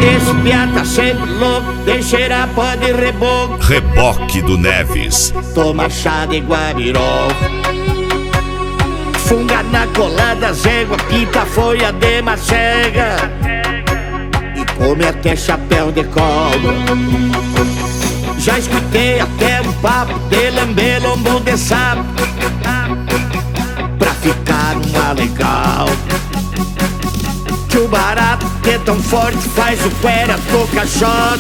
Esse piá tá sempre louco, tem cheirar pó de reboco. Reboque do Neves. Toma chá de guabirol, funga na colada, zégua, pinta folha de macega e come até chapéu de cobra. Já escutei até um papo de lamber lombo de sapo pra ficar uma legal. Que o barato que é tão forte faz o cuera tocar shot.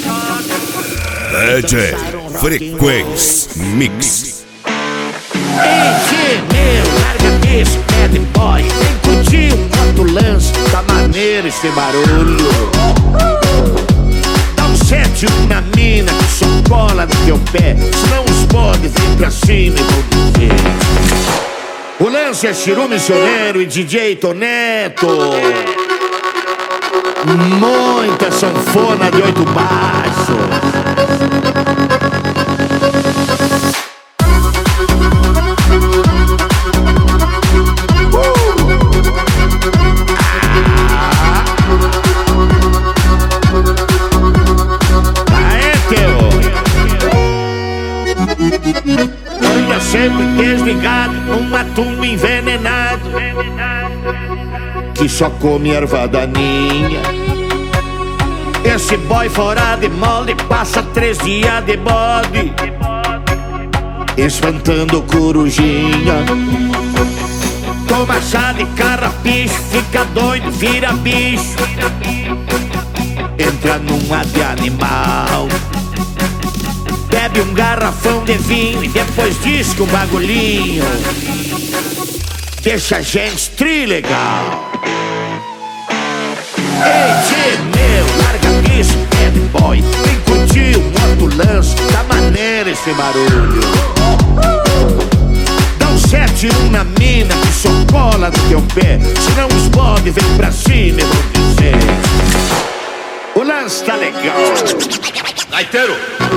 DJ Frequência Mix. Ei, meu, larga esse bad boy, vem curtir um outro lance, tá maneiro esse barulho. Dá um 7-1 na mina que só cola no teu pé, senão os bodes vêm pra cima e vão dizer. O lance é Chiru Missioneiro e DJ Toneto. Muita sanfona de 8 baixos. Anda sempre desligado, um matumbo envenenado que só come erva daninha. Esse boy fora de molde passa 3 dias de bode espantando corujinha. Toma chá de carrapicho, fica doido, vira bicho, entra numa de animal. Bebe um garrafão de vinho e depois diz que um bagulhinho deixa a gente trilegal. Ei, tchê, meu, larga isso, bad boy, vem curtir um outro lance, tá maneiro esse barulho. Dá um 7-1 na mina que só cola no teu pé, senão os bodes vêm pra cima e vão dizer. O lance tá legal. Gaiteiro.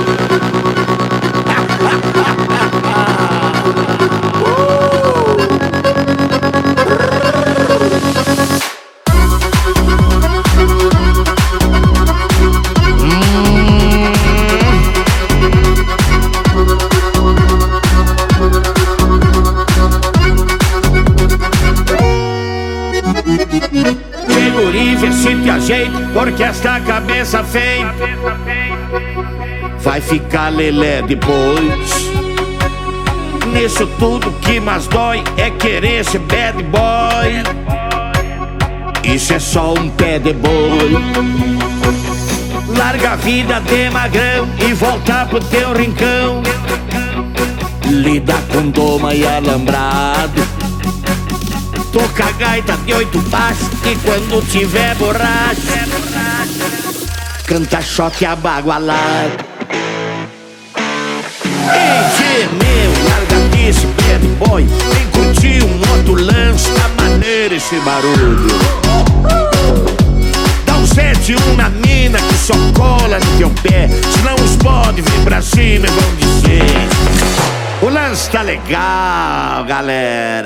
Guri, vê se te ajeita, porque esta cabeça feia vai ficar lelé depois. Nisso tudo que mais dói é querer ser bad boy. Isso é só um pé de boi. Larga a vida de magrão e volta pro teu rincão. Lida com doma e alambrado. Toca gaita de 8 baixos e quando tiver borracha canta choque abagualado. Ei, meu, larga disso, bad boy, vem curtir um outro lance, tá maneiro esse barulho. Dá um 7-1 na mina que só cola no teu pé, senão os bodes vêm pra cima e vão dizer. O lance tá legal, galera.